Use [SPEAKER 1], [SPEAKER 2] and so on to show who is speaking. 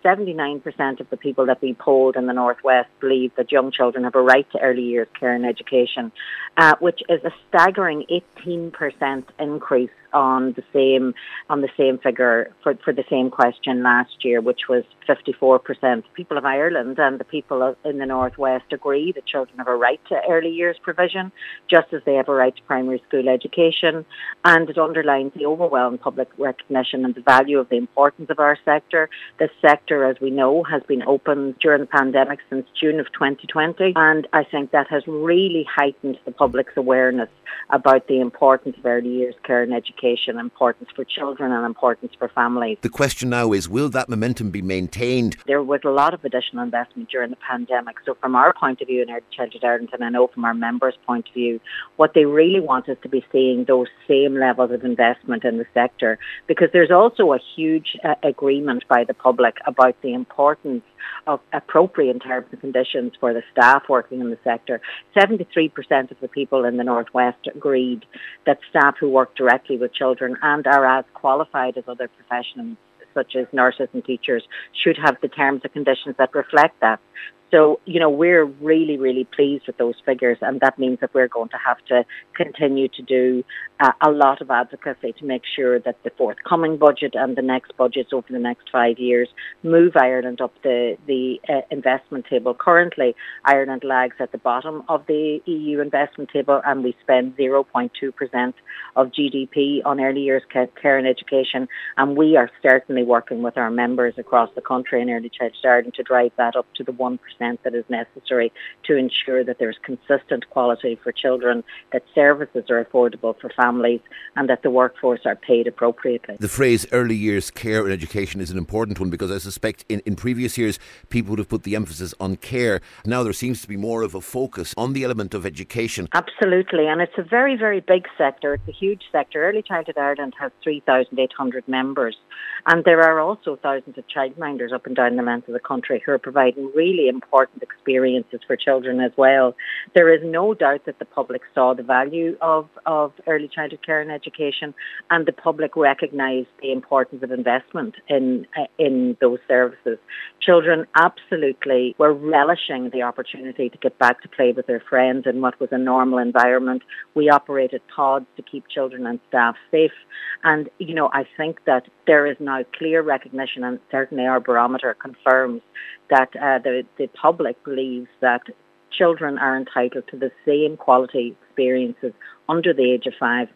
[SPEAKER 1] 79% of the people that we polled in the Northwest believe that young children have a right to early years care and education, which is a staggering 18% increase on the same figure for the same question last year, which was 54%. People of Ireland and the people in the Northwest agree that children have a right to early years provision, just as they have a right to primary school education, and it underlines the overwhelming public recognition and the value of the importance of our sector. This sector, as we know, has been open during the pandemic since June of 2020, and I think that has really heightened the public's awareness about the importance of early years care and education, importance for children and importance for families.
[SPEAKER 2] The question now is, will that momentum be maintained?
[SPEAKER 1] There was a lot of additional investment during the pandemic, so from our point of view in Early Childhood Ireland, and I know from our members' point of view, what they really want is to be seeing those same levels of investment in the sector, because there's also a huge agreement by the public about the importance of appropriate terms and conditions for the staff working in the sector. 73% of the people in the Northwest agreed that staff who work directly with children and are as qualified as other professionals, such as nurses and teachers, should have the terms and conditions that reflect that. So, we're really, really pleased with those figures, and that means that we're going to have to continue to do a lot of advocacy to make sure that the forthcoming budget and the next budgets over the next 5 years move Ireland up the investment table. Currently, Ireland lags at the bottom of the EU investment table, and we spend 0.2% of GDP on early years care and education, and we are certainly working with our members across the country in Early Childhood Ireland to drive that up to the 1% that is necessary to ensure that there's consistent quality for children, that services are affordable for families, and that the workforce are paid appropriately.
[SPEAKER 2] The phrase early years care and education is an important one, because I suspect in previous years people would have put the emphasis on care. Now there seems to be more of a focus on the element of education.
[SPEAKER 1] Absolutely, and it's a very, very big sector. It's a huge sector. Early Childhood Ireland has 3,800 members, and there are also thousands of childminders up and down the length of the country who are providing really important experiences for children as well. There is no doubt that the public saw the value of early childhood care and education, and the public recognised the importance of investment in those services. Children absolutely were relishing the opportunity to get back to play with their friends in what was a normal environment. We operated pods to keep children and staff safe, and I think that there is now clear recognition, and certainly our barometer confirms that the public believes that children are entitled to the same quality experiences under the age of 5